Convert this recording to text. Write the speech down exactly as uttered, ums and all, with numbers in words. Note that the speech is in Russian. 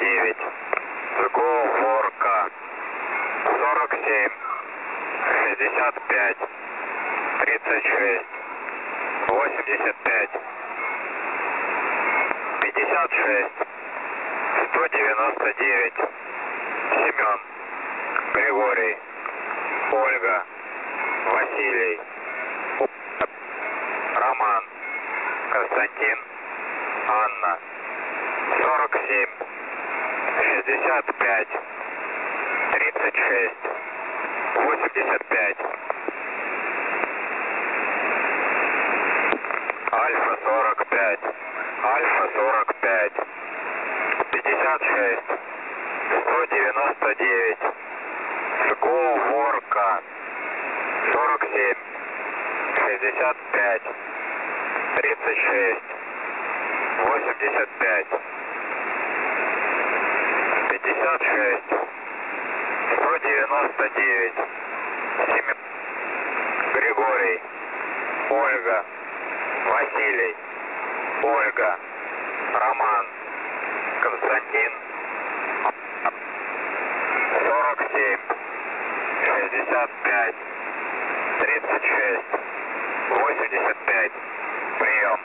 девять. Сговорка. сорок семь. шестьдесят пять. тридцать шесть. восемьдесят пять. пятьдесят шесть. сто девяносто девять. Семен. Григорий. Ольга. Василий. Роман. Константин. Анна. сорок семь. шестьдесят пять. тридцать шесть. восемьдесят пять. Альфа сорок пять. Альфа сорок пять. пятьдесят шесть. сто девяносто девять. Сговорка. сорок семь. шестьдесят пять. тридцать шесть. восемьдесят пять. пятьдесят шесть. сто девяносто девять. Семен. Григорий. Ольга. Василий. Ольга. Роман. Константин. сорок семь. шестьдесят пять. тридцать шесть. восемьдесят пять. Прием.